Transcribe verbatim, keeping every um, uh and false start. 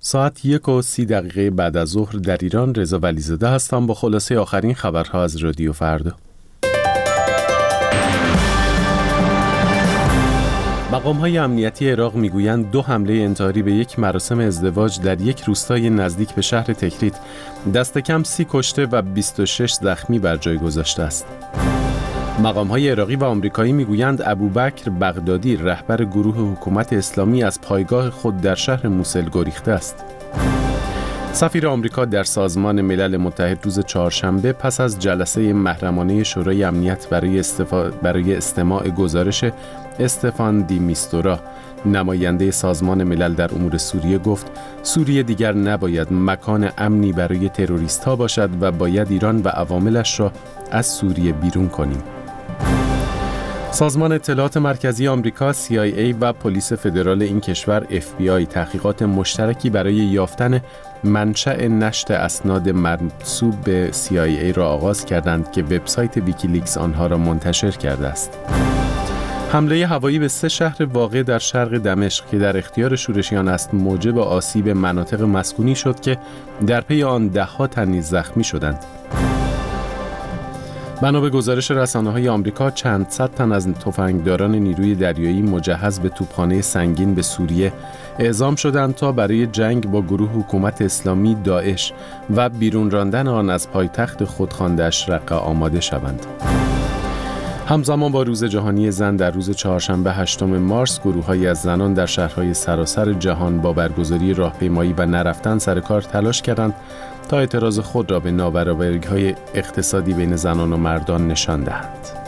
ساعت یک و سی دقیقه بعد از ظهر در ایران. رضا ولیزاده هستم با خلاصه آخرین خبرها از رادیو فردا. مقام‌های امنیتی عراق میگویند دو حمله انتحاری به یک مراسم ازدواج در یک روستای نزدیک به شهر تکریت دست کم سی کشته و بیست و شش زخمی بر جای گذاشته است. مقام‌های عراقی و آمریکایی میگویند ابوبکر بغدادی رهبر گروه حکومت اسلامی از پایگاه خود در شهر موسل گریخته است. سفیر آمریکا در سازمان ملل متحد روز چهارشنبه پس از جلسه محرمانه شورای امنیت برای استفا... برای استماع گزارش استفان دی میستورا نماینده سازمان ملل در امور سوریه گفت سوریه دیگر نباید مکان امنی برای تروریست‌ها باشد و باید ایران و عواملش را از سوریه بیرون کنیم. سازمان اطلاعات مرکزی آمریکا سی آی ای و پلیس فدرال این کشور اف بی آی تحقیقات مشترکی برای یافتن منشأ نشر اسناد منسوب به سی آی ای را آغاز کردند که وبسایت ویکیلیکس آنها را منتشر کرده است. حمله هوایی به سه شهر واقع در شرق دمشق که در اختیار شورشیان است موجب آسیب مناطق مسکونی شد که در پی آن ده‌ها تن نیز زخمی شدند. بنا به گزارش رسانه‌های آمریکا چند صد تن از تفنگداران نیروی دریایی مجهز به توپخانه سنگین به سوریه اعزام شدند تا برای جنگ با گروه حکومت اسلامی داعش و بیرون راندن آن از پایتخت خودخوانده‌اش رقه آماده شوند. همزمان با روز جهانی زن در روز چهارشنبه هشتم مارس گروه‌هایی از زنان در شهرهای سراسر جهان با برگزاری راهپیمایی و نرفتن سر کار تلاش کردند تا اعتراض خود را به نابرابری‌های اقتصادی بین زنان و مردان نشان دهند.